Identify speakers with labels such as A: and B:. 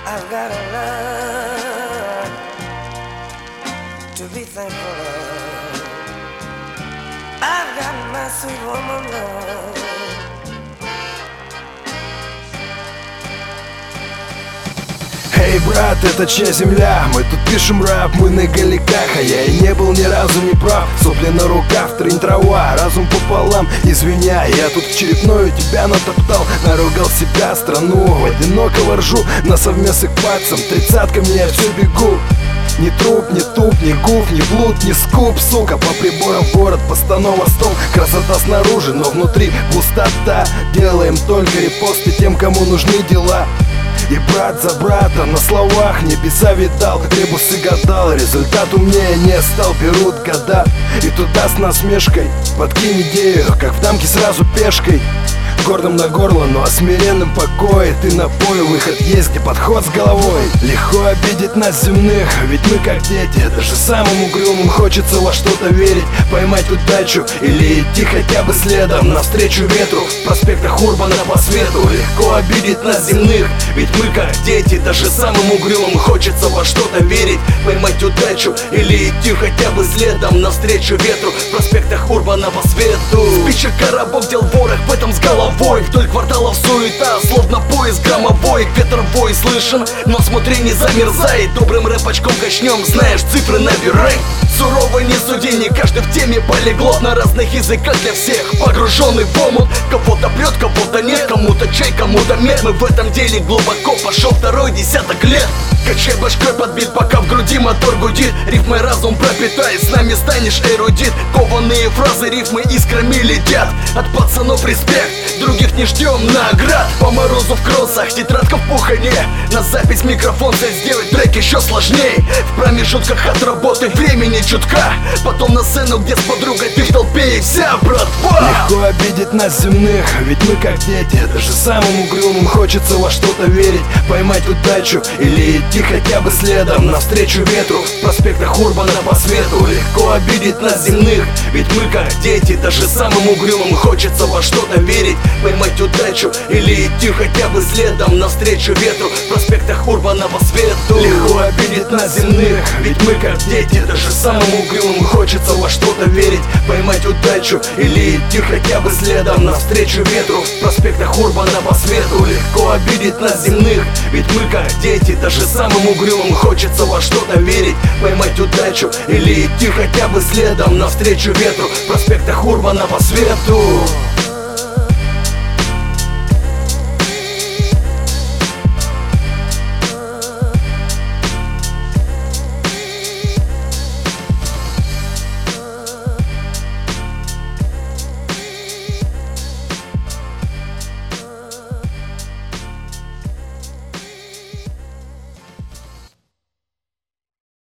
A: I've gotta learn to be thankful of. I've got my sweet woman love.
B: Эй, брат, это чья земля? Мы тут пишем рэп, мы на галиках, а я и не был ни разу не прав. Сопли на руках, трынь трава, разум пополам, извиняй. Я тут в черепную тебя натоптал, наругал себя, страну одинокого ржу, на совместных пальцем, тридцатками я все бегу. Ни труп, ни туп, ни гуф, ни блуд, ни скуп, сука. По приборам в город, постанова стол. Красота снаружи, но внутри пустота. Делаем только репосты тем, кому нужны дела. И брат за брата на словах небеса видал, ребусы гадал, результат умнее не стал. Берут года и туда с насмешкой подкинь идею, как в дамке сразу пешкой. Гордым на горло, но о смиренном покое. Ты на бой, выход есть, где подход с головой. Легко обидеть нас земных, ведь мы как дети. Даже самым угрюмым хочется во что-то верить. Поймать удачу или идти хотя бы следом навстречу ветру. В проспектах Урбана по свету. Легко обидеть нас земных, ведь мы как дети. Даже самым угрюмым хочется во что-то верить. Поймать удачу или идти хотя бы следом навстречу ветру. В проспектах Урбана по свету. Спичек коробок дел ворох, в этом с головой. Вдоль кварталов суета, словно поезд громовой. Ветер вой слышен, но смотри, не замерзай. Добрым рэпачком качнем, знаешь, цифры набирай. Сурово не суди, не каждый в теме полиглот. На разных языках для всех, погруженный в омут. Кого-то прет, кого-то нет, кому-то чай, кому-то мед. Мы в этом деле глубоко, пошел второй десяток лет. Качай башкой подбит, пока в груди мотор гудит. Рифмой разум пропитай, с нами станешь эрудит. Кованые фразы, рифмы искрами летят. От пацанов респект, других не ждем наград. По морозу в кроссах, тетрадка в пухане. На запись микрофон сделать трек еще сложней. В промежутках от работы времени чутка. Потом на сцену, где с подругой ты в толпе и вся братва. Легко обидеть нас земных, ведь мы как дети. Даже самым угрюмым хочется во что-то верить. Поймать удачу или идти хотя бы следом навстречу ветру. В проспектах Урбана по свету. Легко обидеть нас земных, ведь мы как дети. Даже самым угрюмым хочется во что-то верить. Поймать удачу или идти хотя бы следом навстречу ветру. В проспектах Урбана по свету. Легко обидеть нас земных, ведь мы как дети. Даже самым угрюмым хочется во что-то верить. Поймать удачу или идти хотя бы следом навстречу ветру. В проспектах Урбана по свету. Легко обидеть нас земных, ведь мы как дети. Даже самым угрюмым хочется во что-то верить. Поймать удачу или идти хотя бы следом навстречу ветру. В проспектах Урбана по свету.